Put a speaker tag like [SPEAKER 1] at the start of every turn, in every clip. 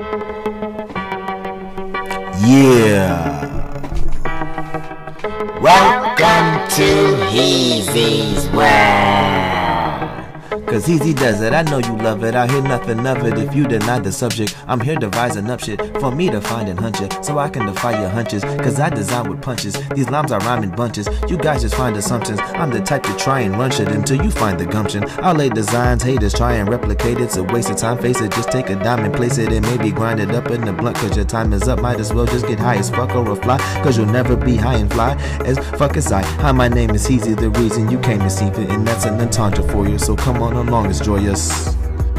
[SPEAKER 1] Yeah. Welcome to Heezy's World. Cause Heezy does it, I know you love it. I hear nothing of it if you deny the subject. I'm here devising up shit for me to find and hunt you, so I can defy your hunches. Cause I design with punches, these lines I rhyme in bunches. You guys just find assumptions, I'm the type to try and run shit until you find the gumption. I'll lay designs, haters try and replicate it. It's a waste of time, face it, just take a dime and place it and maybe grind it up in the blunt. Cause your time is up, might as well just get high as fuck or a fly. Cause you'll never be high and fly as fuck as I. Hi, my name is Heezy, the reason you came to see it, and that's an entendre for you, so come on along, it's joyous.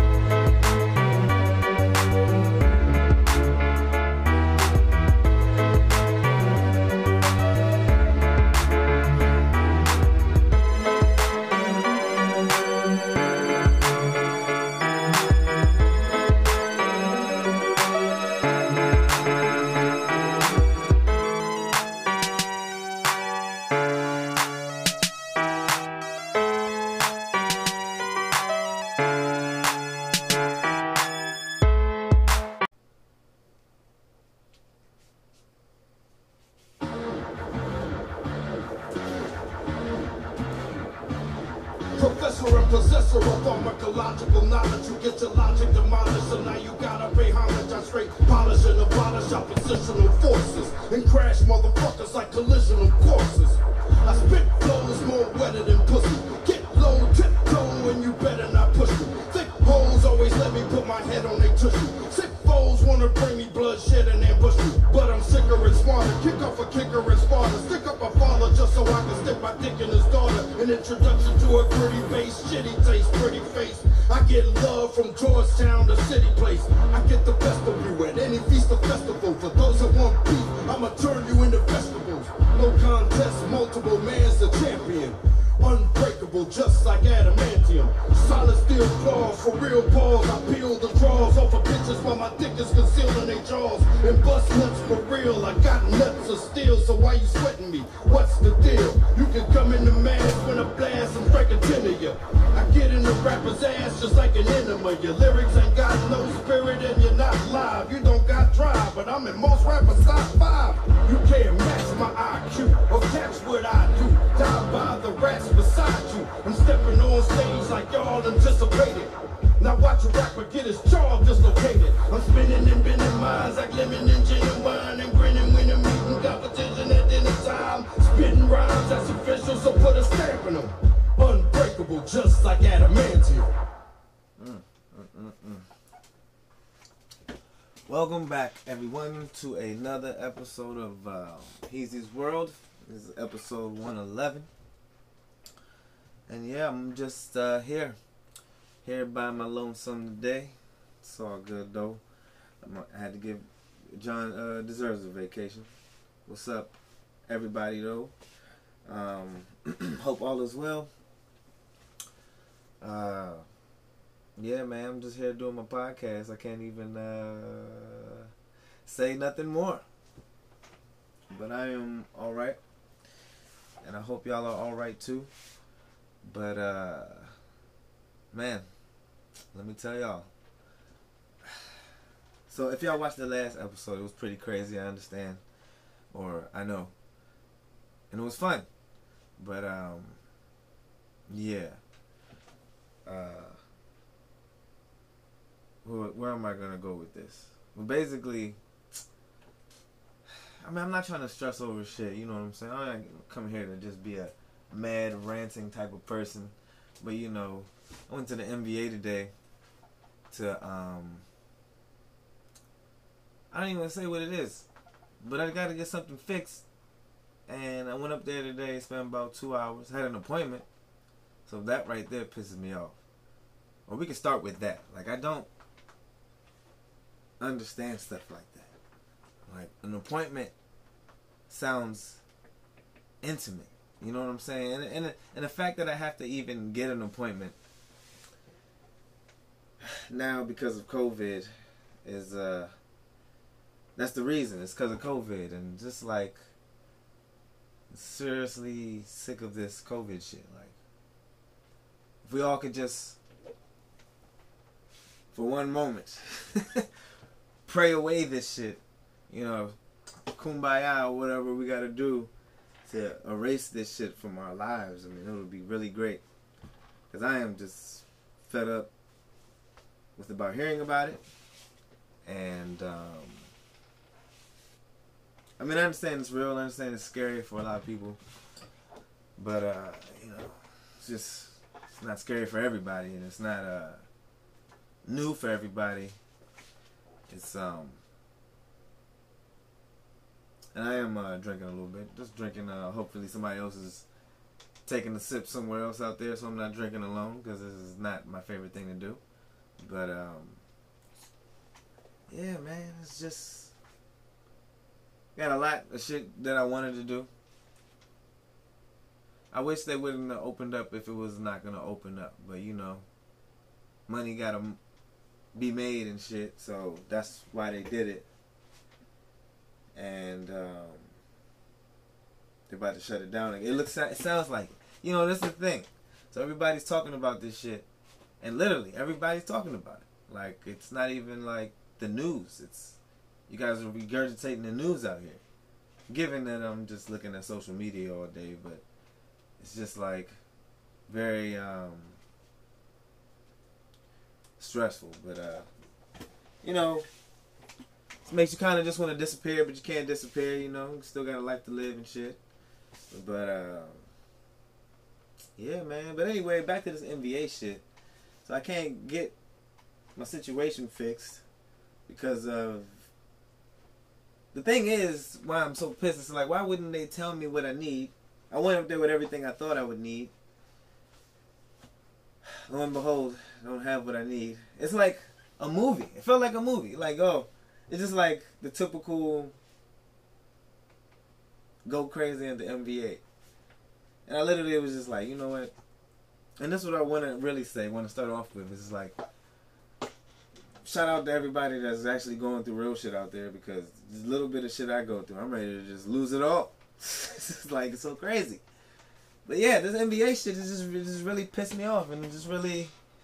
[SPEAKER 2] Professor and possessor of pharmacological knowledge. You get your logic demolished, so now you gotta pay homage. I straight polish and abolish oppositional forces and crash motherfuckers like collisional courses. I spit flows more wetter than pussy. Get low, tiptoe, and you better not push me. Thick hoes always let me put my head on they tushy. Sick foes wanna bring me bloodshed and ambush me, but I'm sicker and smarter. Kick off a kicker and Sparta. Stick up a father just so I can stick my dick in his daughter. An introduction to a pretty face, shitty taste, pretty face. I get love from Georgetown to City Place. I get the best of you at any feast or festival. For those that want beef, I'ma turn you into vegetables. No contest, multiple man's the champion. Unbreakable, just like adamantium. Solid steel claws, for real balls. I peel the draws off of bitches while my dick is concealed in their jaws. And bust nuts for real, I got nuts of steel. So why you sweating me? What's the deal? You can come in the mask when I blast and break a tin of you. I get in the rapper's ass just like an enema. Your lyrics ain't got no spirit and you're not live. You don't got drive, but I'm in most rappers' top 5. You can't match my IQ or catch what I do. Die by the rats beside you. I'm stepping on stage like y'all anticipated. Now watch a rapper get his jaw dislocated. I'm spinning and bending minds like lemon and genuine, and grinning when I'm meeting competition at dinner time. Spitting rhymes that's official, so put a stamp in them. Unbreakable, just like adamantium.
[SPEAKER 1] Welcome back, everyone, to another episode of Heezy's World. This is episode 111. And yeah, I'm just here by my lonesome today. It's all good though. I had to give John deserves a vacation. What's up, everybody though? Hope all is well. Yeah, man, I'm just here doing my podcast. I can't even say nothing more. But I am all right, and I hope y'all are all right too. But man, let me tell y'all. So if y'all watched the last episode, it was pretty crazy. I understand, or I know, and it was fun. But yeah. Where am I gonna go with this? Well, basically, I mean, I'm not trying to stress over shit. You know what I'm saying? I'm not coming here to just be a mad ranting type of person. But you know, I went to the NBA today to I don't even want to say what it is, but I got to get something fixed. And I went up there today, spent about 2 hours, had an appointment. So that right there pisses me off. Or we can start with that. Like, I don't understand stuff like that. Like, an appointment sounds intimate. You know what I'm saying? And the fact that I have to even get an appointment now because of COVID is that's the reason. It's because of COVID. And just like, seriously sick of this COVID shit. Like, if we all could just, for one moment, pray away this shit. You know, kumbaya or whatever we gotta do to erase this shit from our lives. I mean, it would be really great. Because I am just fed up with about hearing about it. And, I mean, I understand it's real. I understand it's scary for a lot of people. But, you know, it's not scary for everybody. And it's not new for everybody. It's, and I am drinking a little bit. Just drinking, hopefully somebody else is taking a sip somewhere else out there, so I'm not drinking alone, because this is not my favorite thing to do. But, yeah, man, it's just, got a lot of shit that I wanted to do. I wish they wouldn't have opened up if it was not going to open up, but, you know, money got to be made and shit, so that's why they did it. And, they're about to shut it down. It sounds like it. You know, this is the thing. So everybody's talking about this shit. And literally, everybody's talking about it. Like, it's not even like the news. It's, you guys are regurgitating the news out here. Given that I'm just looking at social media all day, but it's just like very stressful. But, you know, it makes you kind of just want to disappear, but you can't disappear, you know. You still got a life to live and shit. But, yeah, man. But anyway, back to this NBA shit. So I can't get my situation fixed because of... The thing is, why I'm so pissed, it's like, why wouldn't they tell me what I need? I went up there with everything I thought I would need. Lo and behold, I don't have what I need. It's like a movie. It felt like a movie. Like, oh, it's just like the typical go crazy in the NBA. And I literally was just like, you know what? And this is what I want to really say, want to start off with. It's like, shout out to everybody that's actually going through real shit out there, because this little bit of shit I go through, I'm ready to just lose it all. It's like, it's so crazy. But yeah, this NBA shit is just really pissed me off, and it just really,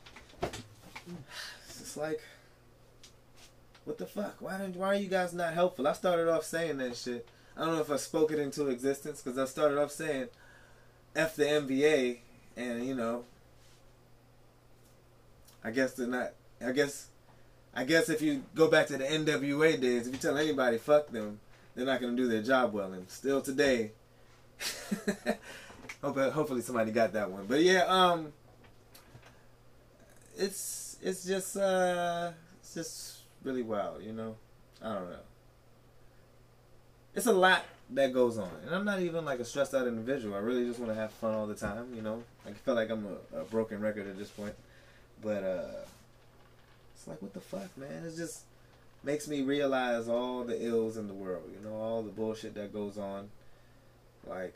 [SPEAKER 1] it's just like, what the fuck? Why are you guys not helpful? I started off saying that shit. I don't know if I spoke it into existence, because I started off saying, F the NBA, and you know, I guess they're not, I guess if you go back to the NWA days, if you tell anybody fuck them, they're not going to do their job well. And still today, hopefully somebody got that one. But yeah, it's just really wild, you know. I don't know. It's a lot that goes on, and I'm not even like a stressed out individual. I really just want to have fun all the time, you know. I feel like I'm a broken record at this point, but it's like, what the fuck, man? It just makes me realize all the ills in the world, you know, all the bullshit that goes on. Like,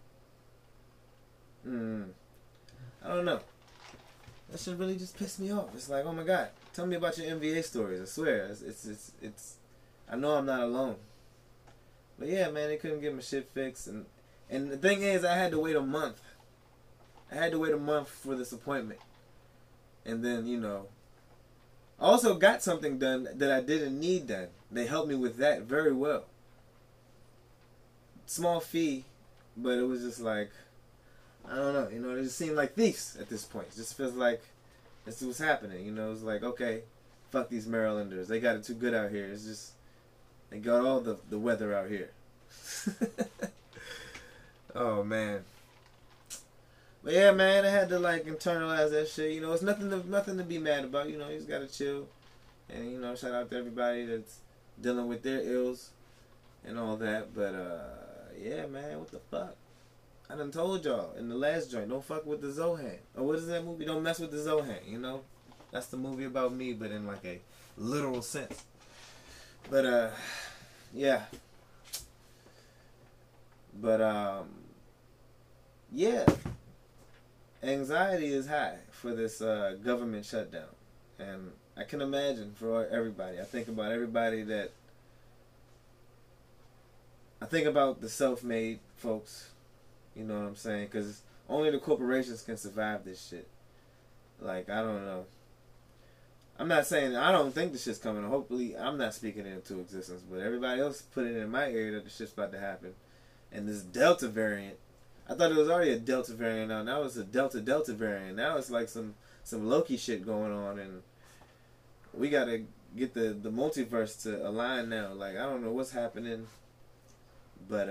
[SPEAKER 1] I don't know. That shit really just pissed me off. It's like, oh my god, tell me about your NBA stories. I swear, it's. I know I'm not alone. But yeah, man, they couldn't get my shit fixed, and the thing is, I had to wait a month. I had to wait a month for this appointment, and then, you know, I also got something done that I didn't need done. They helped me with that very well. Small fee, but it was just like, I don't know, you know, it just seemed like thieves at this point. It just feels like this is what's happening, you know. It's like, okay, fuck these Marylanders. They got it too good out here. It's just, they got all the weather out here. Oh, man. But yeah, man, I had to like internalize that shit. You know, it's nothing to be mad about. You know, you just gotta chill. And, you know, shout out to everybody that's dealing with their ills and all that. But yeah, man, what the fuck? I done told y'all in the last joint, don't fuck with the Zohan. Or what is that movie? Don't mess with the Zohan, you know? That's the movie about me, but in like a literal sense. But yeah. But yeah. Anxiety is high for this government shutdown. And I can imagine for everybody. I think about everybody that... I think about the self-made folks. You know what I'm saying? Because only the corporations can survive this shit. Like, I don't know. I'm not saying I don't think the shit's coming. Hopefully, I'm not speaking it into existence, but everybody else put it in my ear that the shit's about to happen. And this Delta variant, I thought it was already a Delta variant. Now it's a Delta variant. Now it's like some Loki shit going on, and we gotta get the multiverse to align now. Like, I don't know what's happening, but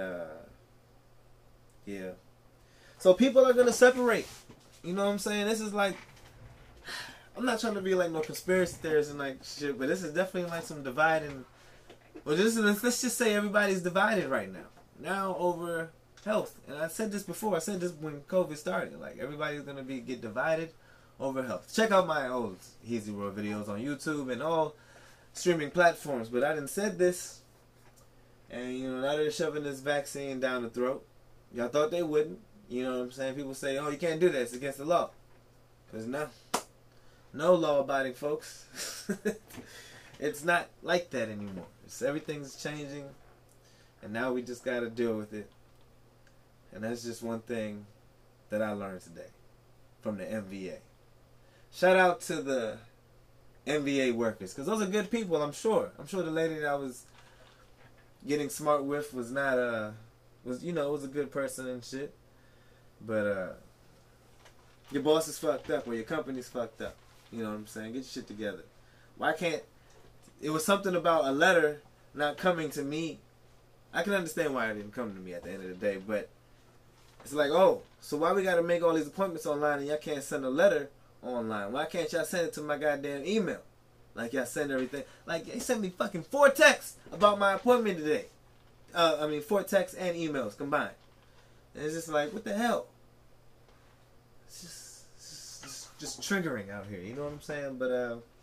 [SPEAKER 1] yeah. So people are gonna separate. You know what I'm saying? This is like, I'm not trying to be like no conspiracy theorist and like shit, but this is definitely like some dividing. Well, let's just say everybody's divided right now. Now over health, and I said this before. I said this when COVID started. Like, everybody's gonna get divided over health. Check out my old Heezy World videos on YouTube and all streaming platforms. But I done said this, and you know, now they're shoving this vaccine down the throat. Y'all thought they wouldn't. You know what I'm saying? People say, "Oh, you can't do that. It's against the law." Because no law-abiding folks. It's not like that anymore. Everything's changing, and now we just got to deal with it. And that's just one thing that I learned today from the MVA. Shout out to the MVA workers, because those are good people, I'm sure. I'm sure the lady that I was getting smart with was not was a good person and shit. But your boss is fucked up, or your company's fucked up. You know what I'm saying? Get your shit together. Why can't... It was something about a letter not coming to me. I can understand why it didn't come to me at the end of the day, but it's like, oh, so why we gotta make all these appointments online and y'all can't send a letter online? Why can't y'all send it to my goddamn email? Like y'all send everything. Like, they sent me fucking 4 texts about my appointment today. 4 texts and emails combined. And it's just like, what the hell? It's just triggering out here, you know what I'm saying? But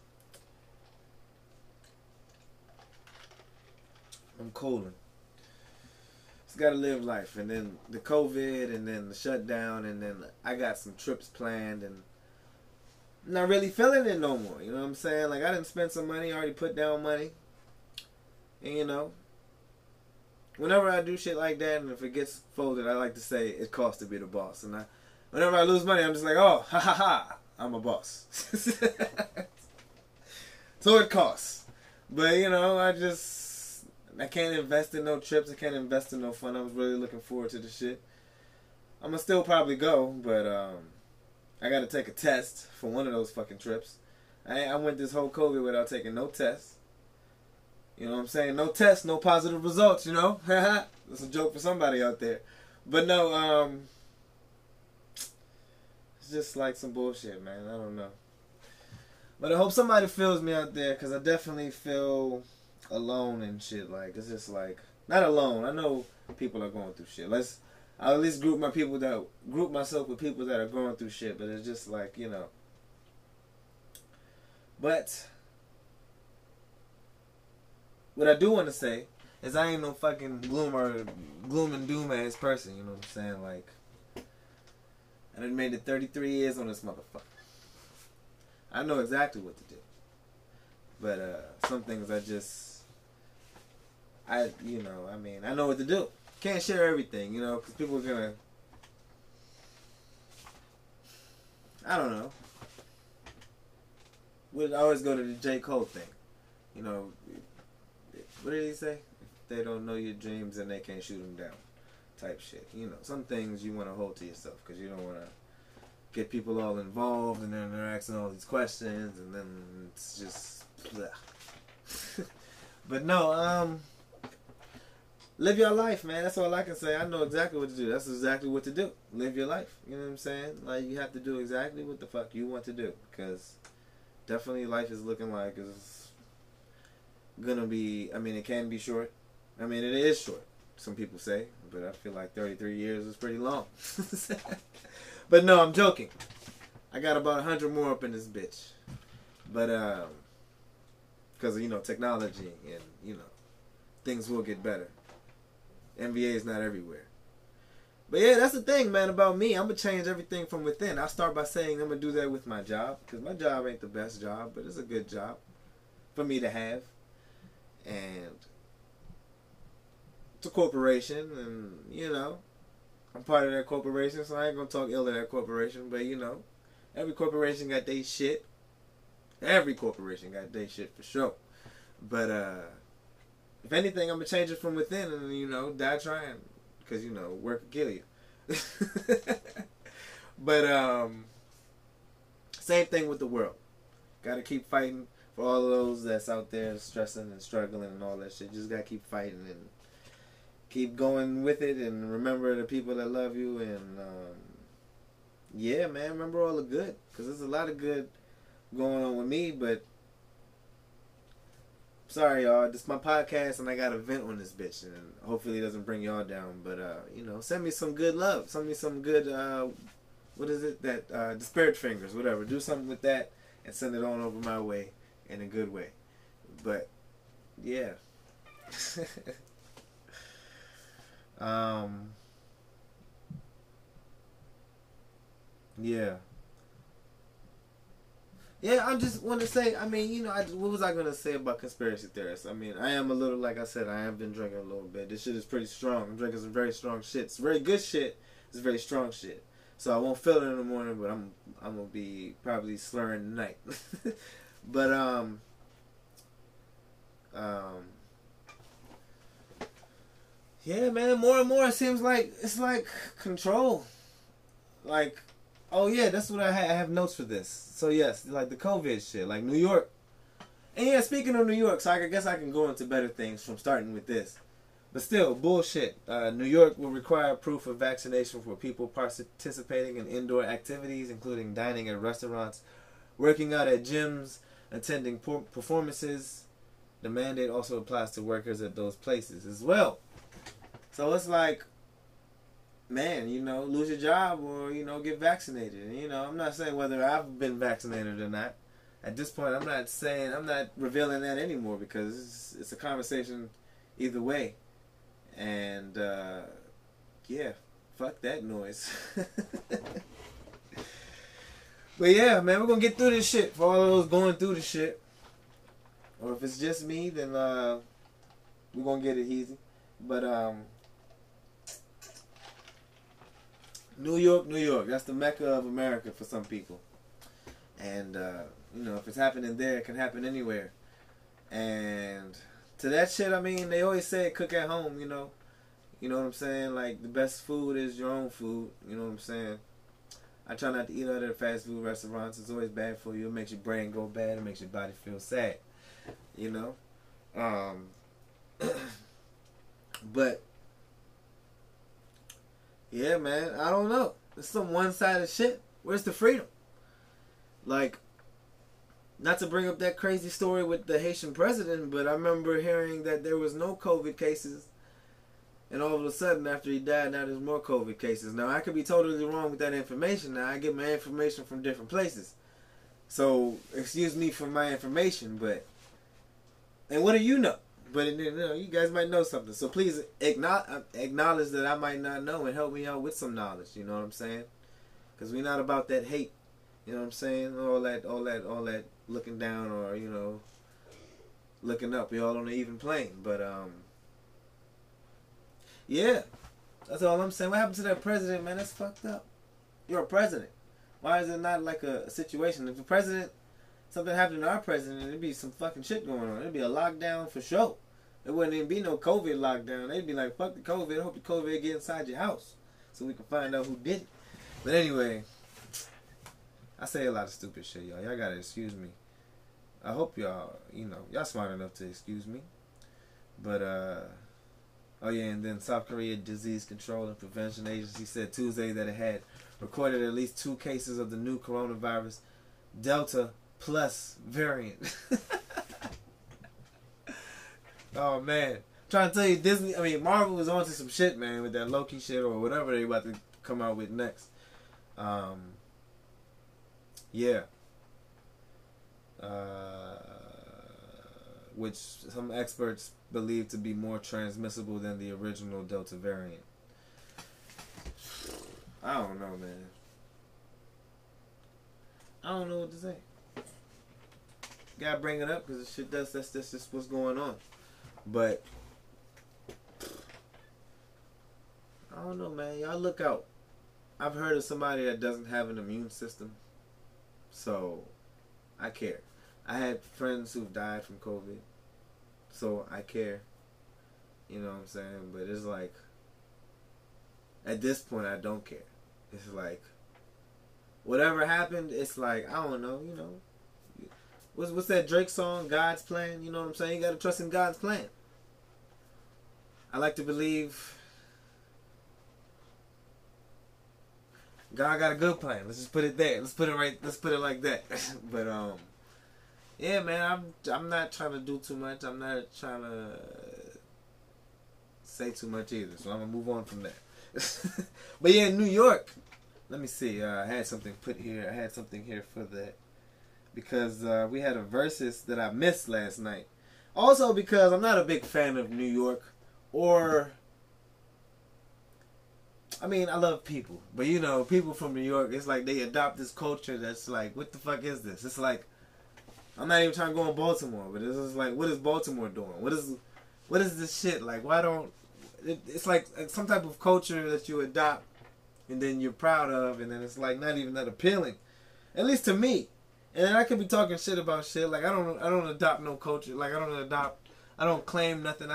[SPEAKER 1] I'm cooling. Just gotta live life. And then the COVID, and then the shutdown, and then I got some trips planned, and I'm not really feeling it no more. You know what I'm saying? Like, I didn't spend some money, already put down money. And you know, whenever I do shit like that, and if it gets folded, I like to say it costs to be the boss. And whenever I lose money, I'm just like, oh, ha ha ha, I'm a boss. So it costs. But you know, I can't invest in no trips. I can't invest in no fun. I was really looking forward to the shit. I'm gonna still probably go, but I gotta take a test for one of those fucking trips. I went this whole COVID without taking no tests. You know what I'm saying? No tests, no positive results, you know? That's a joke for somebody out there. But no, it's just like some bullshit, man. I don't know. But I hope somebody feels me out there, because I definitely feel alone and shit. Like, it's just like, not alone. I know people are going through shit. I'll at least group myself with people that are going through shit. But it's just like, you know. But what I do want to say is I ain't no fucking gloom and doom ass person. You know what I'm saying? Like, I done made it 33 years on this motherfucker. I know exactly what to do. But some things I know what to do. Can't share everything, you know, because people are gonna, I don't know. We'd always go to the J. Cole thing. You know, what did he say? If they don't know your dreams, then they can't shoot them down. Type shit. You know, some things you want to hold to yourself, because you don't want to get people all involved, and then they're asking all these questions, and then it's just, bleh. But no, live your life, man. That's all I can say. I know exactly what to do. That's exactly what to do. Live your life. You know what I'm saying? Like, you have to do exactly what the fuck you want to do, because definitely life is looking like it's gonna be, I mean, it can be short. I mean, it is short, some people say, but I feel like 33 years is pretty long. But no, I'm joking. I got about 100 more up in this bitch. But, because of, you know, technology and, you know, things will get better. NBA is not everywhere. But yeah, that's the thing, man, about me. I'm going to change everything from within. I'll start by saying I'm going to do that with my job, because my job ain't the best job, but it's a good job for me to have. And it's a corporation, and, you know, I'm part of that corporation, so I ain't going to talk ill of that corporation, but, you know, every corporation got their shit. Every corporation got their shit for sure. But if anything, I'm gonna change it from within, and die trying, because work will kill you. But same thing with the world. Gotta keep fighting for all of those that's out there stressing and struggling and all that shit. Just gotta keep fighting and keep going with it, and remember the people that love you, and yeah, man, remember all the good, because there's a lot of good going on with me. But sorry, y'all, this is my podcast, and I got a vent on this bitch, and hopefully it doesn't bring y'all down. But send me some good love, send me some good what is it, that the spirit fingers, whatever. Do something with that and send it on over my way in a good way. But yeah. Yeah, I just want to say, what was I going to say about conspiracy theorists? I am a little, like I said, I have been drinking a little bit. This shit is pretty strong. I'm drinking some very strong shit. It's very good shit. It's very strong shit. So I won't feel it in the morning, but I'm going to be probably slurring tonight. But, yeah, man, more and more it seems like it's like control. Like, oh yeah, that's what I have notes for this. So yes, like the COVID shit, like New York. And yeah, speaking of New York, so I guess I can go into better things from starting with this. But still, bullshit. New York will require proof of vaccination for people participating in indoor activities, including dining at restaurants, working out at gyms, attending performances. The mandate also applies to workers at those places as well. So it's like, man, lose your job or, get vaccinated. And, I'm not saying whether I've been vaccinated or not. At this point, I'm not revealing that anymore, because it's a conversation either way. And, yeah, fuck that noise. But yeah, man, we're going to get through this shit. For all of those going through the shit. Or if it's just me, then we're going to get it easy. But, New York, that's the Mecca of America for some people. And, if it's happening there, it can happen anywhere. And to that shit, they always say cook at home, You know what I'm saying? Like, the best food is your own food. You know what I'm saying? I try not to eat out at fast food restaurants. It's always bad for you. It makes your brain go bad. It makes your body feel sad. But yeah, man, I don't know. It's some one-sided shit. Where's the freedom? Like, not to bring up that crazy story with the Haitian president, but I remember hearing that there was no COVID cases, and all of a sudden, after he died, now there's more COVID cases. Now, I could be totally wrong with that information. Now, I get my information from different places. So, excuse me for my information, but... And what do you know? But, you guys might know something. So, please acknowledge that I might not know and help me out with some knowledge. You know what I'm saying? Because we're not about that hate. You know what I'm saying? All that looking down or, looking up. We're all on an even plane. But, yeah. That's all I'm saying. What happened to that president, man? That's fucked up. You're a president. Why is it not like a situation? If the president, something happened to our president, there'd be some fucking shit going on. It'd be a lockdown for sure. There wouldn't even be no COVID lockdown. They'd be like, fuck the COVID. I hope the COVID get inside your house so we can find out who did it. But anyway, I say a lot of stupid shit, y'all. Y'all gotta excuse me. I hope y'all, y'all smart enough to excuse me. But, oh yeah, and then South Korea Disease Control and Prevention Agency said Tuesday that it had recorded at least 2 cases of the new coronavirus Delta Plus variant. Oh man, I'm trying to tell you, Marvel was onto some shit, man, with that Loki shit or whatever they about to come out with next. Yeah. Which some experts believe to be more transmissible than the original Delta variant. I don't know, man. I don't know what to say. Gotta bring it up because that's just what's going on. But I don't know, man. Y'all look out. I've heard of somebody that doesn't have an immune system, so I care. I had friends who've died from COVID, so I care. You know what I'm saying? But it's like, at this point, I don't care. It's like, whatever happened, it's like, I don't know, you know. What's that Drake song, God's Plan? You know what I'm saying? You gotta trust in God's plan. I like to believe God got a good plan. Let's just put it there. Let's put it like that. But yeah, man, I'm not trying to do too much. I'm not trying to say too much either. So I'm gonna move on from that. But yeah, New York. Let me see. I had something put here. I had something here for that because we had a versus that I missed last night. Also because I'm not a big fan of New York, or I mean, I love people, but you know, people from New York, it's like they adopt this culture that's like, what the fuck is this? It's like, I'm not even trying to go in Baltimore, but it's just like, what is Baltimore doing? What is this shit? Like, why don't, it's like some type of culture that you adopt and then you're proud of, and then it's like not even that appealing, at least to me. And then I could be talking shit about shit, like I don't adopt no culture, like I don't claim nothing.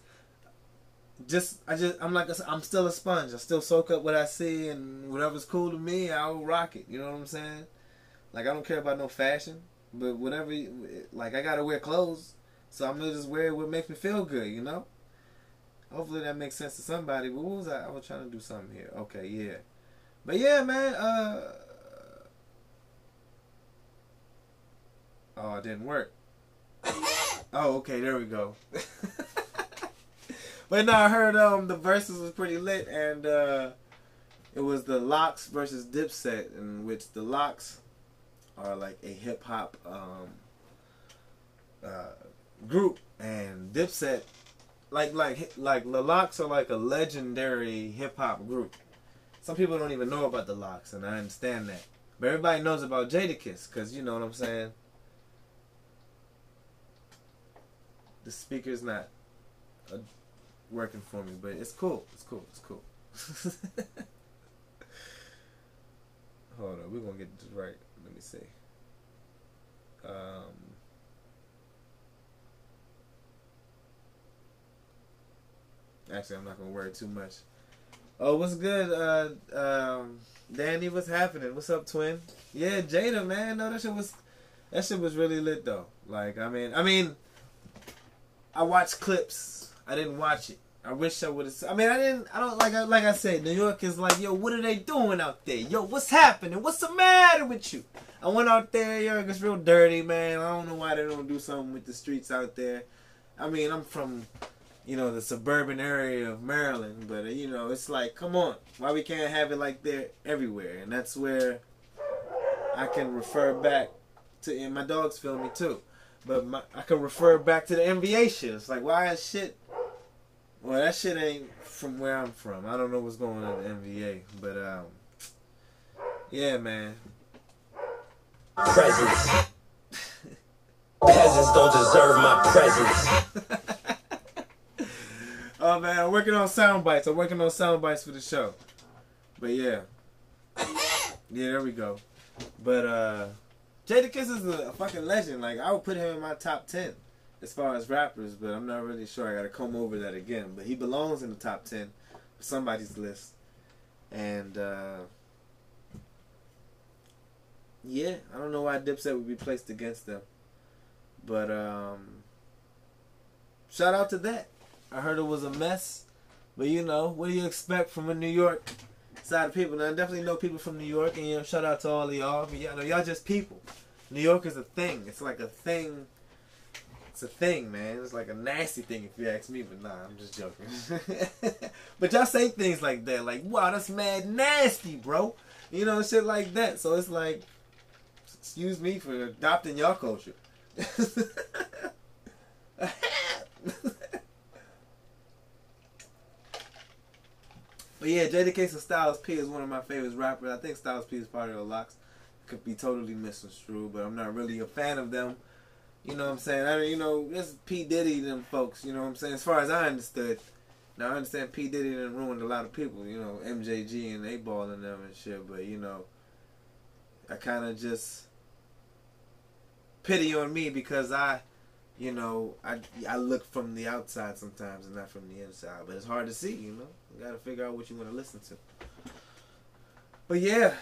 [SPEAKER 1] I'm still a sponge. I still soak up what I see, and whatever's cool to me, I'll rock it. You know what I'm saying? Like, I don't care about no fashion, but whatever, like, I gotta wear clothes, so I'm gonna just wear what makes me feel good, you know? Hopefully that makes sense to somebody. But what was I was trying to do something here. Okay, yeah. But yeah, man, oh, it didn't work. Oh, okay, there we go. But no, I heard the verses was pretty lit, and it was the Lox versus Dipset, in which the Lox are like a hip hop group, and Dipset, like the Lox are like a legendary hip hop group. Some people don't even know about the Lox, and I understand that, but everybody knows about Jadakiss, cause you know what I'm saying. The speaker's not working for me, but it's cool. It's cool. It's cool. Hold on, we're gonna get this right. Let me see. Actually, I'm not gonna worry too much. Oh, what's good, Danny? What's happening? What's up, twin? Yeah, Jada, man. No, that shit was really lit though. Like, I mean, I watched clips. I didn't watch it. I wish I would have. I mean, I don't like I said. New York is like, yo, what are they doing out there? Yo, what's happening? What's the matter with you? I went out there. Yo, it's real dirty, man. I don't know why they don't do something with the streets out there. I mean, I'm from, you know, the suburban area of Maryland, but you know, it's like, come on, why we can't have it like there everywhere? And that's where I can refer back to. And my dogs feel me too. But I can refer back to the NBA shit. It's like, why is shit? Well, that shit ain't from where I'm from. I don't know what's going on in the NBA. But, yeah, man.
[SPEAKER 3] Presence. Peasants don't deserve my presence.
[SPEAKER 1] Oh, man, I'm working on sound bites. I'm working on sound bites for the show. But, yeah. Yeah, there we go. But, Jadakiss is a fucking legend. Like, I would put him in my top 10 as far as rappers, but I'm not really sure. I gotta comb over that again. But he belongs in the top 10 for somebody's list. And, yeah, I don't know why Dipset would be placed against them. But, shout out to that. I heard it was a mess. But, you know, what do you expect from a New York side of people? Now, I definitely know people from New York, and, you know, shout out to all of y'all. But, yeah, no, y'all just people. New York is a thing. It's like a thing. It's a thing, man. It's like a nasty thing if you ask me, but nah, I'm just joking. But y'all say things like that, like, wow, that's mad nasty, bro. You know, shit like that. So it's like, excuse me for adopting y'all culture. But yeah, Jadakiss and Styles P is one of my favorite rappers. I think Styles P is part of the Lox. Could be totally misconstrued, but I'm not really a fan of them. You know what I'm saying? You know, it's P. Diddy them folks, you know what I'm saying? As far as I understood. Now, I understand P. Diddy done ruined a lot of people, you know, MJG and 8Ball and them and shit, but, you know, I kind of just pity on me because I look from the outside sometimes and not from the inside. But it's hard to see, you know. You gotta figure out what you want to listen to. But yeah,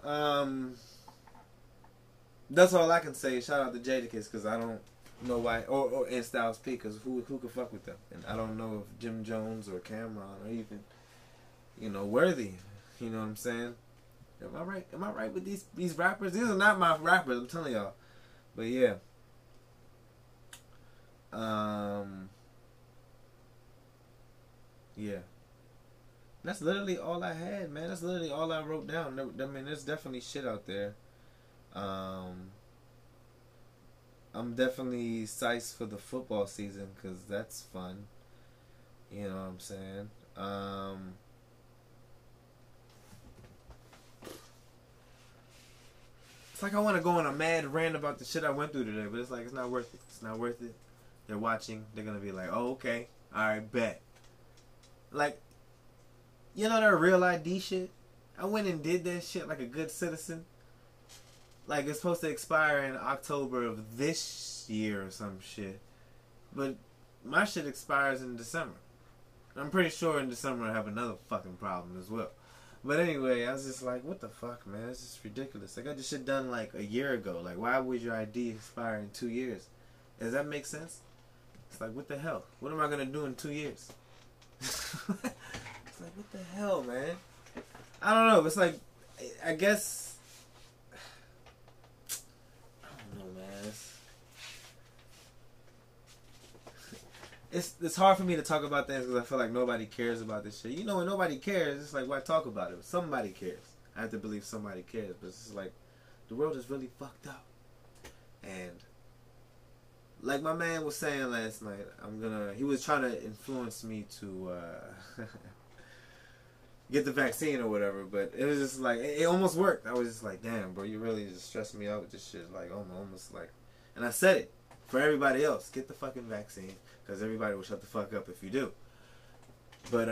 [SPEAKER 1] that's all I can say. Shout out to Jadakiss because I don't know why, or and Styles P because who could fuck with them? And I don't know if Jim Jones or Cameron or even, you know, Worthy. You know what I'm saying? Am I right? Am I right with these rappers? These are not my rappers. I'm telling y'all. But yeah. Yeah. That's literally all I had, man. That's literally all I wrote down. I mean, there's definitely shit out there. I'm definitely psyched for the football season because that's fun. You know what I'm saying? It's like I want to go on a mad rant about the shit I went through today, but it's like, it's not worth it. It's not worth it. They're watching. They're going to be like, oh, okay. All right, bet. Like, you know that Real ID shit? I went and did that shit like a good citizen. Like, it's supposed to expire in October of this year or some shit. But my shit expires in December. I'm pretty sure in December I have another fucking problem as well. But anyway, I was just like, what the fuck, man? This is ridiculous. I got this shit done like a year ago. Like, why would your ID expire in 2 years? Does that make sense? It's like, what the hell? What am I going to do in 2 years? It's like, what the hell, man? I don't know. It's like, I guess, I don't know, man. It's hard for me to talk about things because I feel like nobody cares about this shit. You know, when nobody cares, it's like, why talk about it? But somebody cares. I have to believe somebody cares. But it's just like, the world is really fucked up. And like my man was saying last night, he was trying to influence me to get the vaccine or whatever, but it was just like, it almost worked. I was just like, damn, bro, you really just stressed me out with this shit. Like, almost like, and I said it for everybody else, get the fucking vaccine, because everybody will shut the fuck up if you do. But,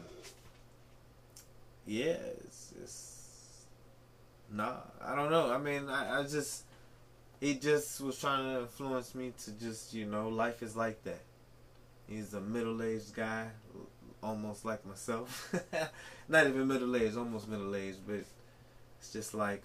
[SPEAKER 1] yeah, it's nah, I don't know. I mean, he just was trying to influence me to just, you know, life is like that. He's a middle-aged guy, almost like myself. Not even middle-aged, almost middle-aged, but it's just like,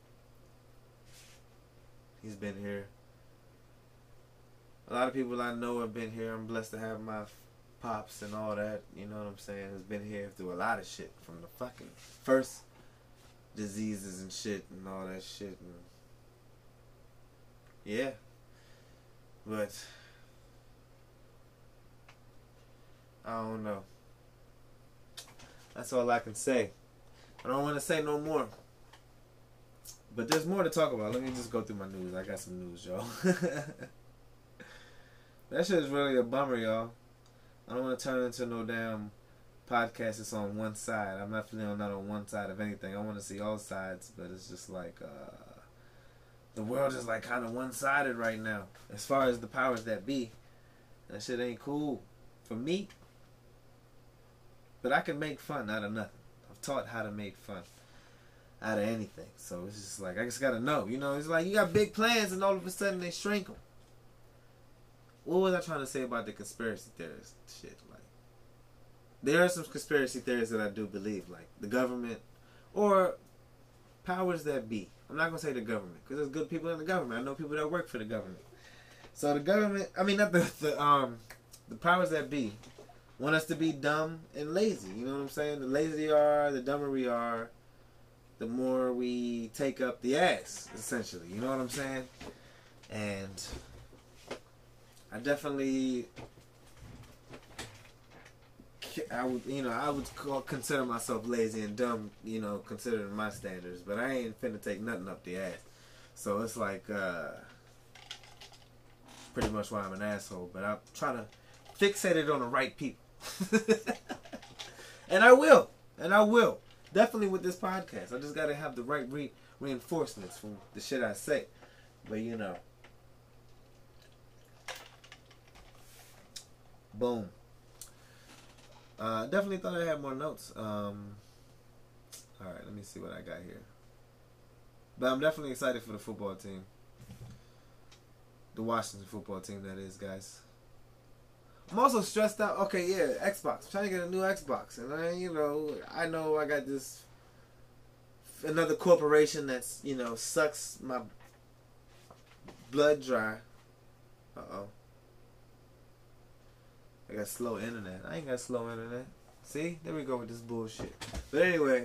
[SPEAKER 1] he's been here. A lot of people I know have been here. I'm blessed to have my pops and all that, you know what I'm saying, has been here through a lot of shit, from the fucking first diseases and shit and all that shit. And yeah, but I don't know. That's all I can say. I don't want to say no more. But there's more to talk about. Let me just go through my news. I got some news, y'all. That shit is really a bummer, y'all. I don't want to turn into no damn podcast that's on one side. I'm not feeling not on one side of anything. I want to see all sides, but it's just like, the world is like kind of one-sided right now. As far as the powers that be. That shit ain't cool for me. But I can make fun out of nothing. I've taught how to make fun out of anything. So it's just like, I just gotta know. You know, it's like you got big plans and all of a sudden they shrink them. What was I trying to say about the conspiracy theorist shit? Like, there are some conspiracy theories that I do believe. Like, the government or powers that be. I'm not going to say the government, because there's good people in the government. I know people that work for the government. So the government, I mean, not the powers that be want us to be dumb and lazy. You know what I'm saying? The lazier we are, the dumber we are, the more we take up the ass, essentially. You know what I'm saying? And I definitely, I would consider myself lazy and dumb, you know, considering my standards. But I ain't finna take nothing up the ass. So it's like, pretty much why I'm an asshole. But I'm trying to fixate it on the right people. And I will. And I will. Definitely with this podcast. I just gotta have the right reinforcements from the shit I say. But, you know. Boom. Definitely thought I had more notes. Alright, let me see what I got here. But I'm definitely excited for the football team. The Washington football team, that is, guys. I'm also stressed out. Okay, yeah, Xbox. I'm trying to get a new Xbox. And I know I got this, another corporation that's, sucks my blood dry. Uh-oh. I got slow internet. I ain't got slow internet. See? There we go with this bullshit. But anyway,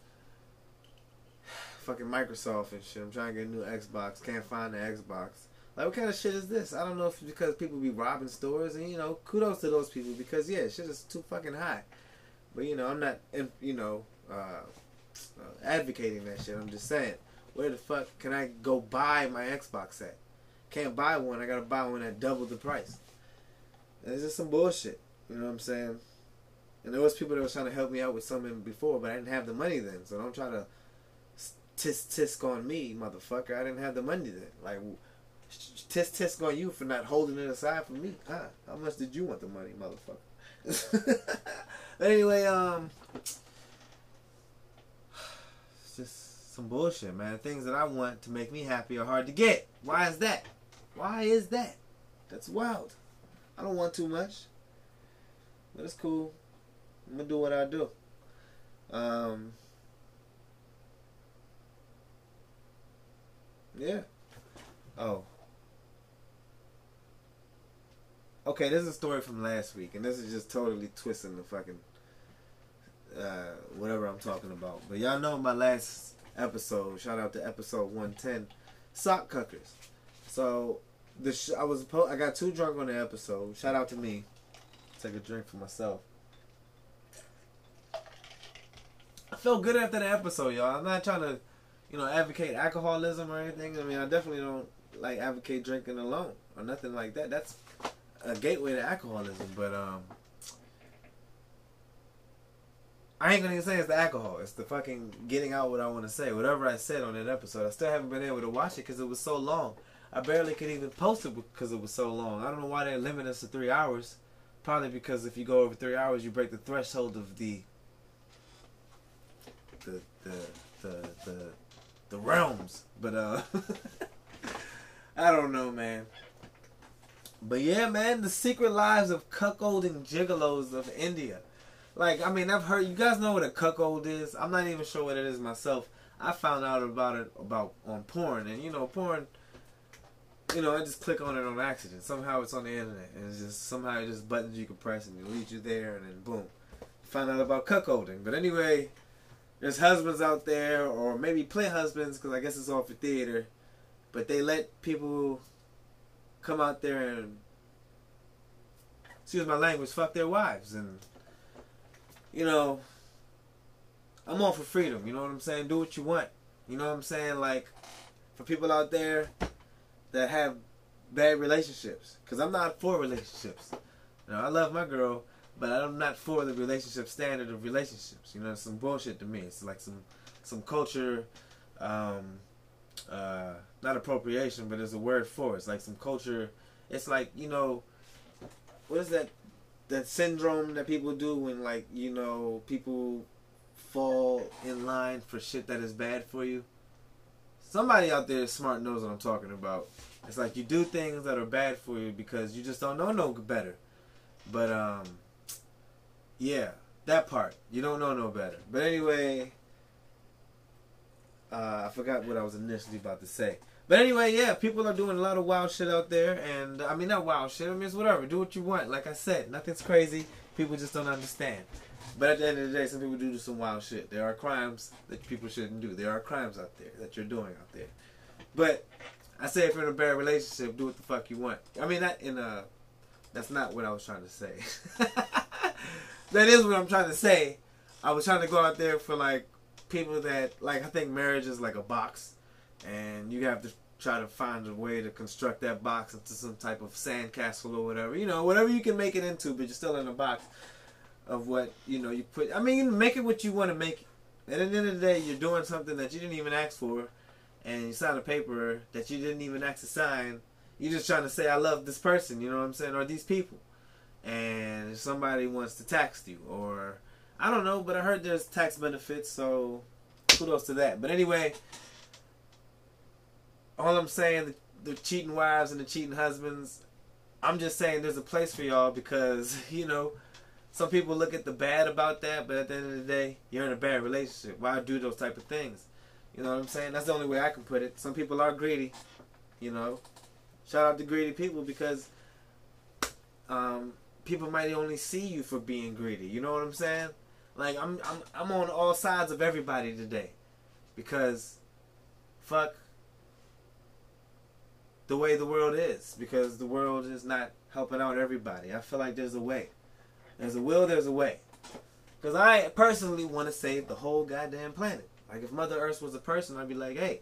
[SPEAKER 1] fucking Microsoft and shit. I'm trying to get a new Xbox. Can't find the Xbox. Like, what kind of shit is this? I don't know if it's because people be robbing stores. And, kudos to those people. Because, yeah, shit is too fucking high. But, I'm not, advocating that shit. I'm just saying, where the fuck can I go buy my Xbox at? Can't buy one. I gotta buy one at double the price. And it's just some bullshit. You know what I'm saying? And there was people that was trying to help me out with something before, but I didn't have the money then. So don't try to tisk on me, motherfucker. I didn't have the money then. Like, tisk on you for not holding it aside for me. Huh? How much did you want the money, motherfucker? Anyway, it's just some bullshit, man. Things that I want to make me happy are hard to get. Why is that? Why is that? That's wild. I don't want too much. But it's cool. I'm gonna do what I do. Yeah. Oh. Okay, this is a story from last week, and this is just totally twisting the fucking whatever I'm talking about. But y'all know my last episode, shout out to episode 110, sock cuckers. So I got too drunk on the episode. Shout out to me. Take a drink for myself. I felt good after the episode, y'all. I'm not trying to, advocate alcoholism or anything. I mean, I definitely don't advocate drinking alone or nothing like that. That's a gateway to alcoholism, but I ain't gonna even say it's the alcohol. It's the fucking getting out what I want to say. Whatever I said on that episode, I still haven't been able to watch it because it was so long. I barely could even post it because it was so long. I don't know why they limit us to 3 hours. Probably because if you go over 3 hours, you break the threshold of the realms. But I don't know, man. But yeah, man, the secret lives of cuckolding gigolos of India. Like, I mean, I've heard, you guys know what a cuckold is. I'm not even sure what it is myself. I found out about it on porn, and porn. I just click on it on accident. Somehow it's on the internet, and it's just somehow it's just buttons you can press, and it leads you there, and then boom, find out about cuckolding. But anyway, there's husbands out there, or maybe play husbands, because I guess it's all for theater. But they let people come out there and, excuse my language, fuck their wives. And, I'm all for freedom. You know what I'm saying? Do what you want. You know what I'm saying? Like, for people out there that have bad relationships. Because I'm not for relationships. I love my girl, but I'm not for the relationship standard of relationships. It's some bullshit to me. It's like some culture, not appropriation, but there's a word for it. It's like some culture. It's like, what is that syndrome that people do when, people fall in line for shit that is bad for you? Somebody out there smart knows what I'm talking about. It's like you do things that are bad for you because you just don't know no better. But, yeah, that part. You don't know no better. But anyway, I forgot what I was initially about to say. But anyway, yeah, people are doing a lot of wild shit out there. And, I mean, not wild shit. I mean, it's whatever. Do what you want. Like I said, nothing's crazy. People just don't understand. But at the end of the day, some people do some wild shit. There are crimes that people shouldn't do. There are crimes out there that you're doing out there. But I say if you're in a bad relationship, do what the fuck you want. I mean, that's not what I was trying to say. That is what I'm trying to say. I was trying to go out there for, people that, I think marriage is like a box. And you have to try to find a way to construct that box into some type of sandcastle or whatever. Whatever you can make it into, but you're still in a box of what, you put. I mean, you make it what you want to make it. And at the end of the day, you're doing something that you didn't even ask for. And you sign a paper that you didn't even ask to sign. You're just trying to say, I love this person, you know what I'm saying? Or these people. And somebody wants to tax you. Or, I don't know, but I heard there's tax benefits, so kudos to that. But anyway, all I'm saying, the cheating wives and the cheating husbands. I'm just saying there's a place for y'all because, you know, some people look at the bad about that, but at the end of the day, you're in a bad relationship. Why do those type of things? You know what I'm saying? That's the only way I can put it. Some people are greedy, you know. Shout out to greedy people because people might only see you for being greedy. You know what I'm saying? Like I'm on all sides of everybody today because fuck the way the world is, because the world is not helping out everybody. I feel like there's a way. There's a will, there's a way. Because I personally want to save the whole goddamn planet. Like if Mother Earth was a person, I'd be like, hey,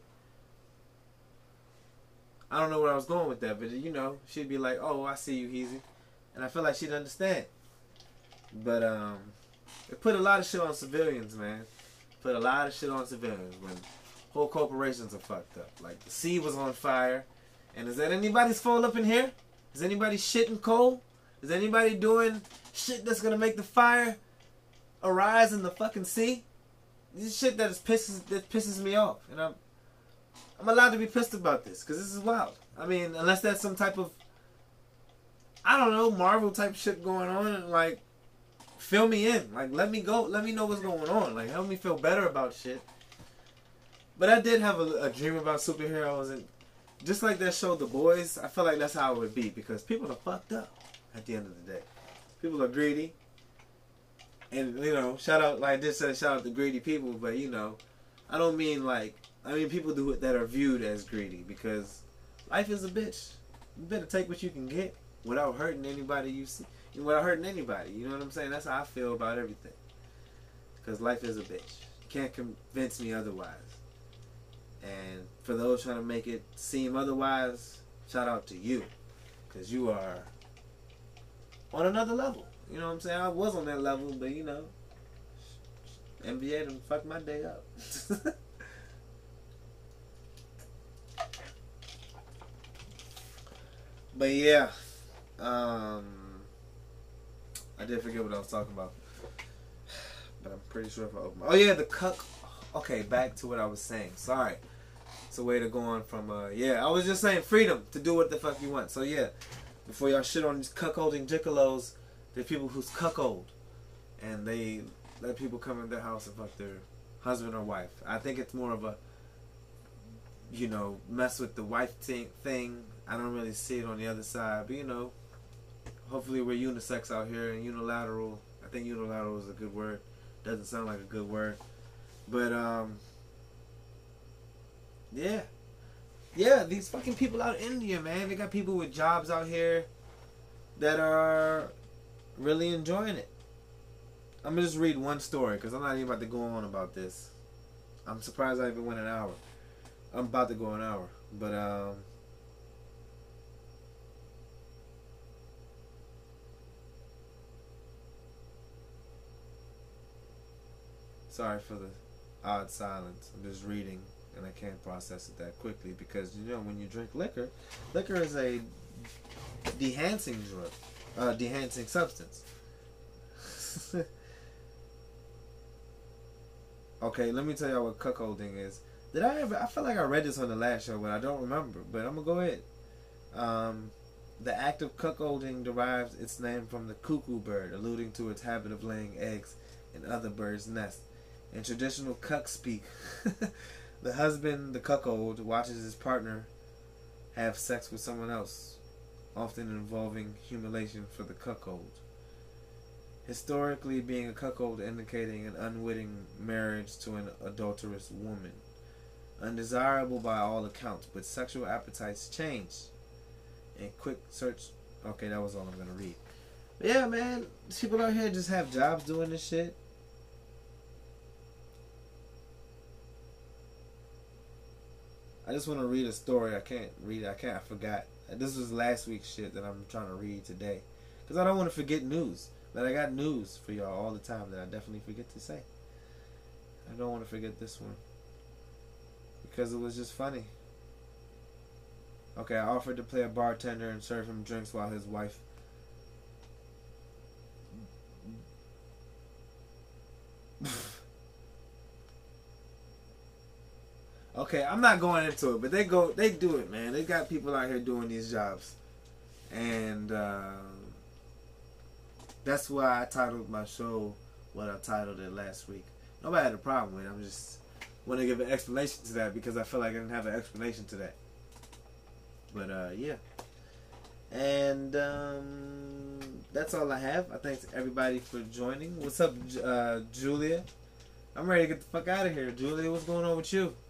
[SPEAKER 1] I don't know where I was going with that, but you know, she'd be like, oh, I see you, Heezy. And I feel like she'd understand. But it put a lot of shit on civilians, man. Put a lot of shit on civilians when whole corporations are fucked up. Like the sea was on fire. And is that anybody's fault up in here? Is anybody shitting coal? Is anybody doing shit that's gonna make the fire arise in the fucking sea? This is shit that pisses me off. And I'm allowed to be pissed about this because this is wild. I mean, unless that's some type of, I don't know, Marvel type shit going on, and like, fill me in. Like, let me know what's going on. Like, help me feel better about shit. But I did have a dream about superheroes, and just like that show, The Boys, I feel like that's how it would be because people are fucked up at the end of the day. People are greedy. And, you know, shout out, like I did say, shout out to greedy people, but, you know, I don't mean like, I mean people that are viewed as greedy because life is a bitch. You better take what you can get without hurting anybody you see, without hurting anybody. You know what I'm saying? That's how I feel about everything. Because life is a bitch. You can't convince me otherwise. And for those trying to make it seem otherwise, shout out to you. Because you are on another level. You know what I'm saying? I was on that level, but you know, NBA done fucked my day up. But yeah, I did forget what I was talking about. But I'm pretty sure if I open... Oh yeah, the cuck... Okay, back to what I was saying. Sorry. It's a way to go on from... yeah, I was just saying freedom to do what the fuck you want. So yeah, before y'all shit on these cuckolding giggolos, there are people who's cuckold. And they let people come in their house and fuck their husband or wife. I think it's more of a, you know, mess with the wife thing. I don't really see it on the other side. But, you know, hopefully we're unisex out here and unilateral. I think unilateral is a good word. Doesn't sound like a good word. But, yeah. Yeah, these fucking people out in India, man. They got people with jobs out here that are really enjoying it. I'm going to just read one story because I'm not even about to go on about this. I'm surprised I even went an hour. I'm about to go an hour. But, sorry for the odd silence. I'm just reading and I can't process it that quickly because, you know, when you drink liquor, liquor is a dehancing drug, dehancing substance. Okay, let me tell y'all what cuckolding is. I feel like I read this on the last show, but I don't remember. But I'm going to go ahead. The act of cuckolding derives its name from the cuckoo bird, alluding to its habit of laying eggs in other birds' nests. In traditional cuck speak, the husband, the cuckold, watches his partner have sex with someone else, often involving humiliation for the cuckold. Historically, being a cuckold indicating an unwitting marriage to an adulterous woman. Undesirable by all accounts, but sexual appetites change. And quick search... Okay, that was all I'm going to read. But yeah, man, people out here just have jobs doing this shit. I just want to read a story. I can't read it. I forgot. This was last week's shit that I'm trying to read today. Because I don't want to forget news. But I got news for y'all all the time that I definitely forget to say. I don't want to forget this one. Because it was just funny. Okay, I offered to play a bartender and serve him drinks while his wife... Okay, I'm not going into it, but they do it, man. They got people out here doing these jobs, and that's why I titled my show what I titled it last week. Nobody had a problem with it. I'm just want to give an explanation to that because I feel like I didn't have an explanation to that. But yeah, and that's all I have. I thank everybody for joining. What's up, Julia? I'm ready to get the fuck out of here. Julia, what's going on with you?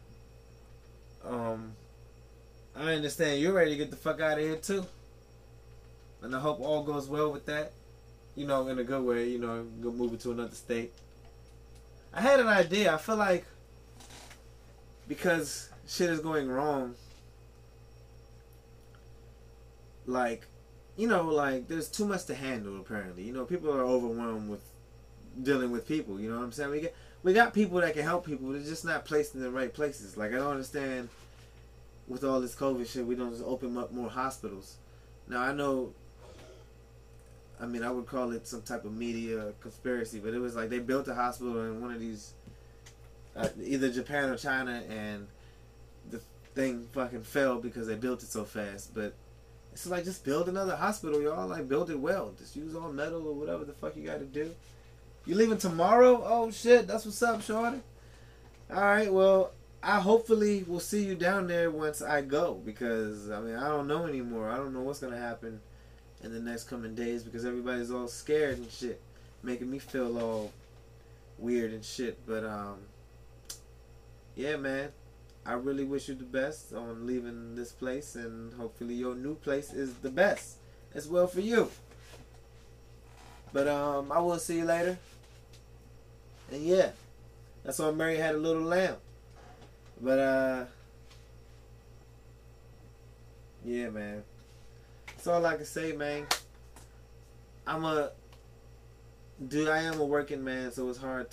[SPEAKER 1] I understand you're ready to get the fuck out of here too. And I hope all goes well with that. You know, in a good way, you know, go move it to another state. I had an idea. I feel like because shit is going wrong, like, you know, like there's too much to handle apparently. You know, people are overwhelmed with dealing with people, you know what I'm saying? We got people that can help people, they're just not placed in the right places. Like, I don't understand with all this COVID shit, we don't just open up more hospitals. Now, I know, I mean, I would call it some type of media conspiracy, but it was like they built a hospital in one of these, either Japan or China, and the thing fucking fell because they built it so fast. But it's like, just build another hospital, y'all. Like, build it well. Just use all metal or whatever the fuck you got to do. You leaving tomorrow? Oh shit, that's what's up, shorty. Alright, well, I hopefully will see you down there once I go, because I mean, I don't know anymore. I don't know what's gonna happen in the next coming days because everybody's all scared and shit, making me feel all weird and shit. But yeah, man, I really wish you the best on leaving this place, and hopefully your new place is the best as well for you. But I will see you later. And yeah, that's why Mary had a little lamb. But yeah, man, that's all I can say, man. I am a working man, so it's hard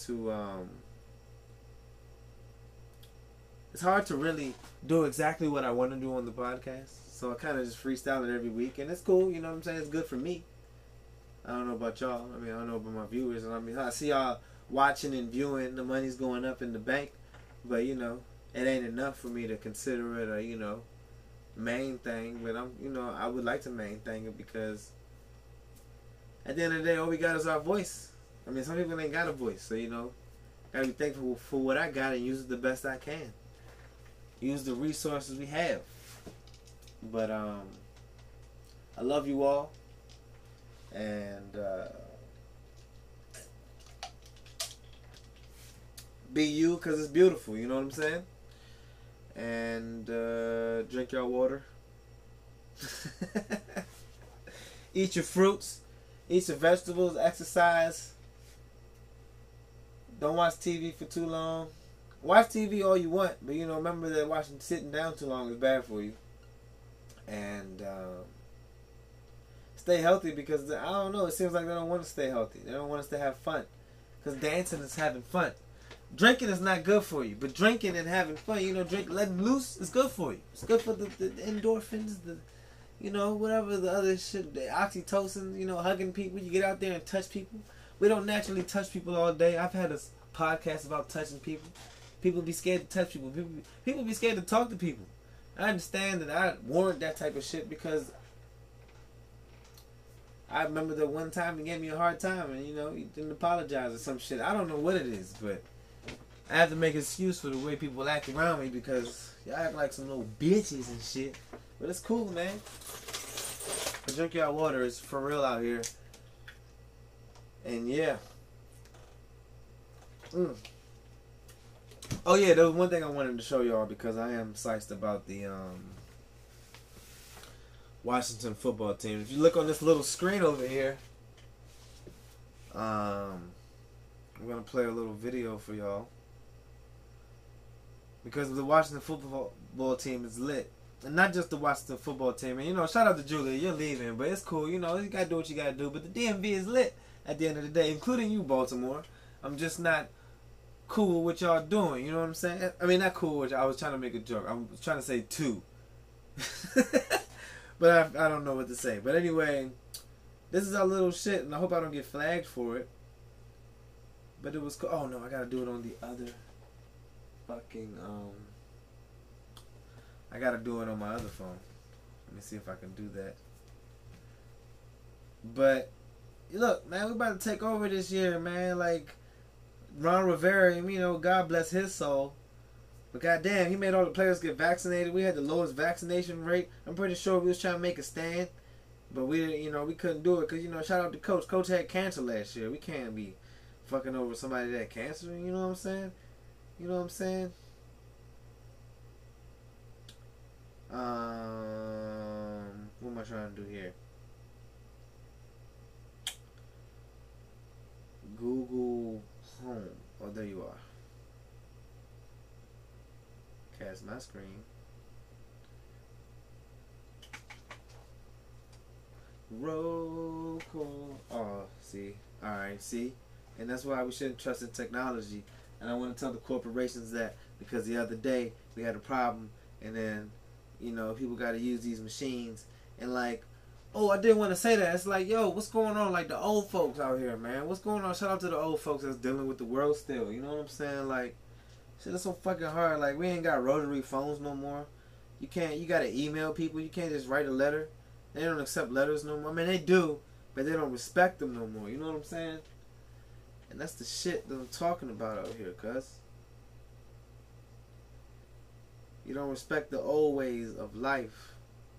[SPEAKER 1] to really do exactly what I want to do on the podcast. So I kind of just freestyle it every week, and it's cool. You know what I'm saying? It's good for me. I don't know about y'all. I mean, I don't know about my viewers. And I mean, I see y'all watching and viewing. The money's going up in the bank. But, you know, it ain't enough for me to consider it a, you know, main thing. But, I would like to main thing it because at the end of the day, all we got is our voice. I mean, some people ain't got a voice. So, you know, got to be thankful for what I got and use it the best I can. Use the resources we have. But, I love you all. And be you, because it's beautiful, you know what I'm saying? And drink your water. Eat your fruits. Eat your vegetables. Exercise. Don't watch TV for too long. Watch TV all you want, but you know, remember that sitting down too long is bad for you. And stay healthy, because I don't know, it seems like they don't want to stay healthy. They don't want us to have fun, because dancing is having fun. Drinking is not good for you, but drinking and having fun, you know, letting loose is good for you. It's good for the endorphins, you know, whatever the other shit, the oxytocin, you know, hugging people. You get out there and touch people. We don't naturally touch people all day. I've had a podcast about touching people. People be scared to touch people. People be scared to talk to people. I understand that I warrant that type of shit, because I remember that one time he gave me a hard time, and you know, he didn't apologize or some shit. I don't know what it is, but I have to make an excuse for the way people act around me, because y'all act like some little bitches and shit. But it's cool, man. Drink y'all water. It's for real out here. And yeah. Oh yeah, there was one thing I wanted to show y'all, because I am psyched about the Washington football team. If you look on this little screen over here, I'm gonna play a little video for y'all, because the Washington football team is lit. And not just the Washington football team. And you know, shout out to Julia, you're leaving, but it's cool, you know, you gotta do what you gotta do. But the DMV is lit at the end of the day, including you, Baltimore. I'm just not cool with what y'all doing, you know what I'm saying? I mean, not cool with y'all. I was trying to make a joke. I was trying to say two. But I don't know what to say. But anyway, this is our little shit, and I hope I don't get flagged for it. But it was cool. Oh no, I gotta do it on the other fucking I gotta do it on my other phone. Let me see if I can do that. But look, man, we about to take over this year, man. Like Ron Rivera, you know, God bless his soul. But goddamn, he made all the players get vaccinated. We had the lowest vaccination rate. I'm pretty sure we was trying to make a stand, but we didn't. You know, we couldn't do it because, you know, shout out to Coach. Coach had cancer last year. We can't be fucking over somebody that had cancer. You know what I'm saying? You know what I'm saying? What am I trying to do here? Google Home. Oh, there you are. Cast my screen. Roll call. Oh, see. Alright, see? And that's why we shouldn't trust in technology. And I want to tell the corporations that, because the other day we had a problem, and then, you know, people got to use these machines. And like, oh, I didn't want to say that. It's like, yo, what's going on? Like the old folks out here, man. What's going on? Shout out to the old folks that's dealing with the world still. You know what I'm saying? Like, shit is so fucking hard. Like, we ain't got rotary phones no more. You gotta email people. You can't just write a letter. They don't accept letters no more. I mean, they do, but they don't respect them no more. You know what I'm saying? And that's the shit that I'm talking about out here, cuz. You don't respect the old ways of life.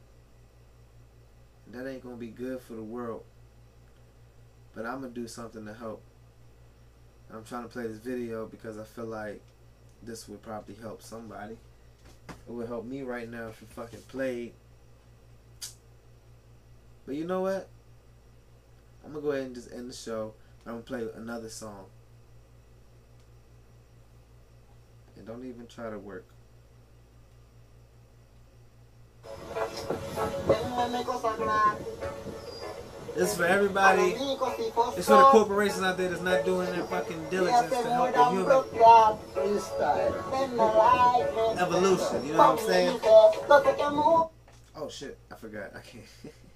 [SPEAKER 1] And that ain't gonna be good for the world. But I'm gonna do something to help. I'm trying to play this video because I feel like this would probably help somebody. It would help me right now if you fucking played. But you know what? I'm gonna go ahead and just end the show. I'm gonna play another song. And don't even try to work. This is for everybody. It's for the corporations out there that's not doing their fucking diligence to help the human evolution. You know what I'm saying? Oh shit, I forgot. I can't.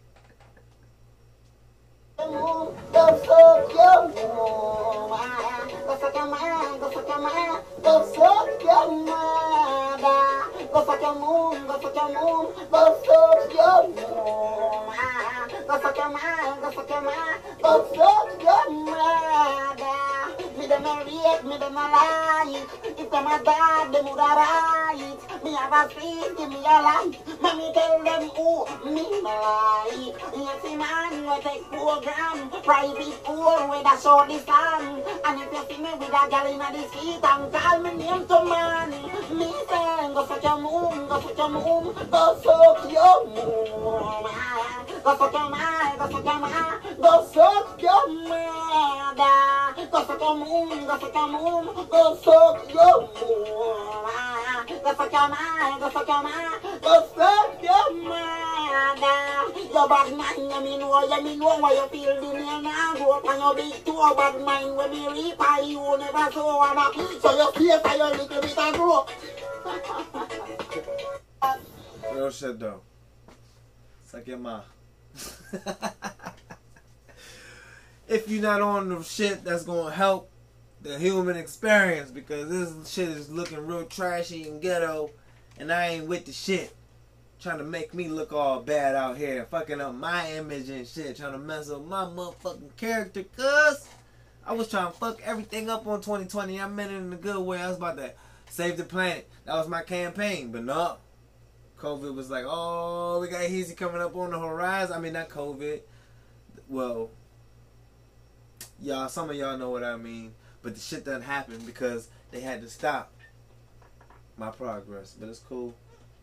[SPEAKER 4] Me them a rape, me them a lie. If them a dog, them woulda right. Me have a faith, give me a life. Mommy tell them who me no lie. You see man, we take program, private school where they show the sun. And if you see me with a girl inna the street and call me name to man, me say go fuck your mom, go fuck your mom, go fuck your mom. Go fuck your man, go fuck your man, go fuck your mother. Go fuck your mom, go fuck your mom, go fuck your mom. Go fuck your man, go fuck your man, go fuck your mother. Your bad mind, you know why you feel the name now. Go up on your big toe, bad mind when me reap, you never saw one. So your face and your little bit of grow.
[SPEAKER 1] Real shit though. Suck your ma. If you're not on the shit that's gonna help the human experience, because this shit is looking real trashy and ghetto, and I ain't with the shit. Trying to make me look all bad out here, fucking up my image and shit, trying to mess up my motherfucking character, cuz I was trying to fuck everything up on 2020. I meant it in a good way. I was about to save the planet. That was my campaign, but no. COVID was like, oh, we got Heezy coming up on the horizon. I mean, not COVID. Well, y'all, some of y'all know what I mean. But the shit doesn't happen because they had to stop my progress. But it's cool.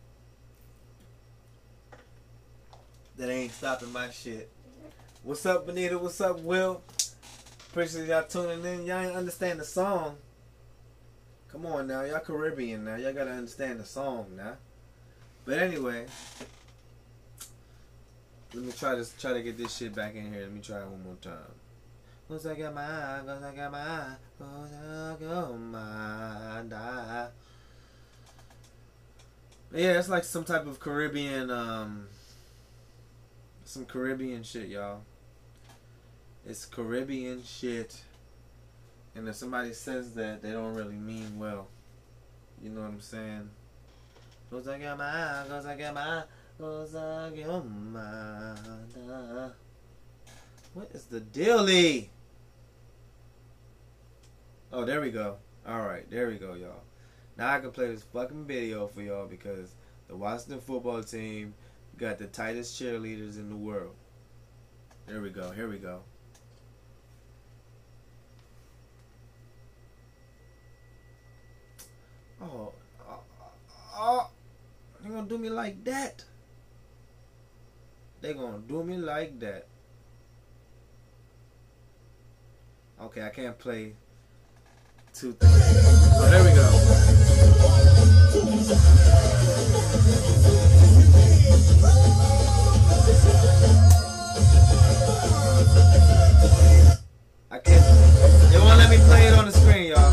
[SPEAKER 1] That ain't stopping my shit. What's up, Benita? What's up, Will? Appreciate y'all tuning in. Y'all ain't understand the song. Come on now. Y'all Caribbean now. Y'all gotta understand the song now. But anyway, let me try to get this shit back in here. Let me try it one more time. Once I got my eye, once I got my eye, once I got my eye. Yeah, it's like some type of Caribbean, some Caribbean shit, y'all. It's Caribbean shit. And if somebody says that, they don't really mean well. You know what I'm saying? Cosa llama, cosa llama, cosa llama. What is the dealie? Oh, there we go. Alright, there we go, y'all. Now I can play this fucking video for y'all because the Washington football team got the tightest cheerleaders in the world. There we go. Here we go. Oh, they gonna do me like that. They gonna do me like that. Okay, I can't play two things. Oh, there we go. I can't. They won't let me play it on the screen, y'all.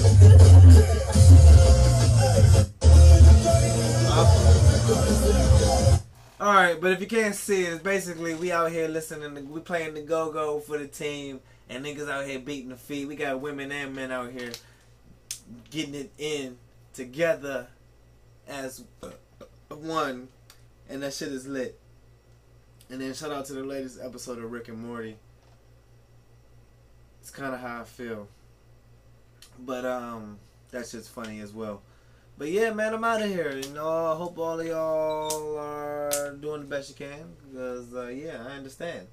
[SPEAKER 1] Alright, but if you can't see it, it's basically we out here listening to, we playing the go-go for the team, and niggas out here beating the feet. We got women and men out here getting it in together as one, and that shit is lit. And then shout out to the latest episode of Rick and Morty. It's kind of how I feel, but that shit's funny as well. But yeah, man, I'm out of here. You know, I hope all of y'all are doing the best you can, because yeah, I understand.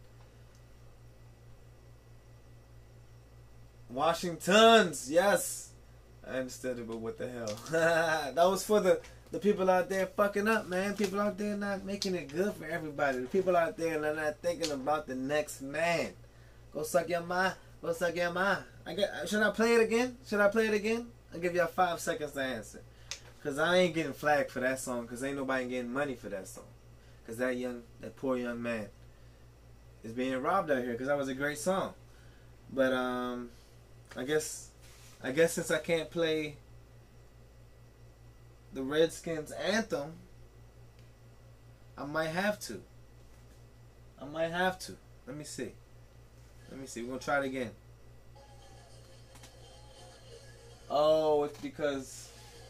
[SPEAKER 1] Washingtons, yes, I understood it, but what the hell? That was for the people out there fucking up, man. People out there not making it good for everybody. The people out there that are not thinking about the next man. Go suck your ma. Go suck your ma. Should I play it again? Should I play it again? I'll give y'all 5 seconds to answer. Because I ain't getting flagged for that song. Because ain't nobody getting money for that song. Because that poor young man is being robbed out here. Because that was a great song. But I guess since I can't play the Redskins anthem, I might have to. Let me see. We're going to try it again. Oh, it's because...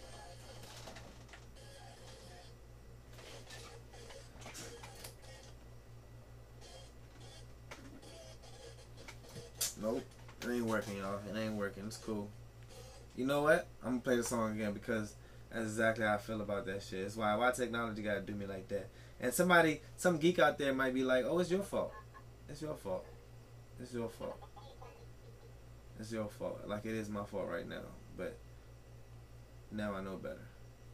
[SPEAKER 1] Nope. It ain't working, y'all. It ain't working. It's cool. You know what? I'm going to play the song again because that's exactly how I feel about that shit. It's why technology got to do me like that. And some geek out there might be like, oh, it's your fault. It's your fault. It's your fault. It's your fault. Like it is my fault right now. But now I know better.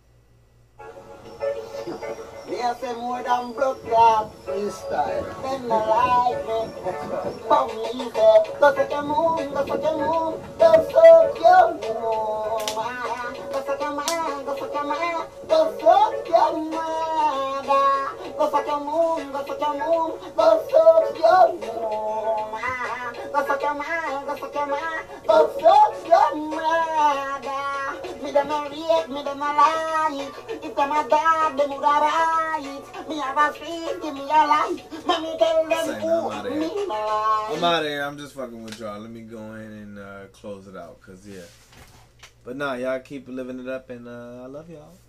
[SPEAKER 4] They say more than blood clot freestyle. Then the life from me say, go suck your moon, go suck your moon, go suck your moon. Go suck your man, go suck your man, go suck your mother. Go suck your moon, go suck your moon, go suck your moon. Go suck your man, go suck your man, go suck your mother. Me dem a rape, me dem a lie. If them a dog, them would a right. Me have a faith, give me a life. Mommy tell them who me lie.
[SPEAKER 1] I'm out of here. I'm just fucking with y'all. Let me go in and close it out, cause yeah. But nah, y'all keep living it up, and I love y'all.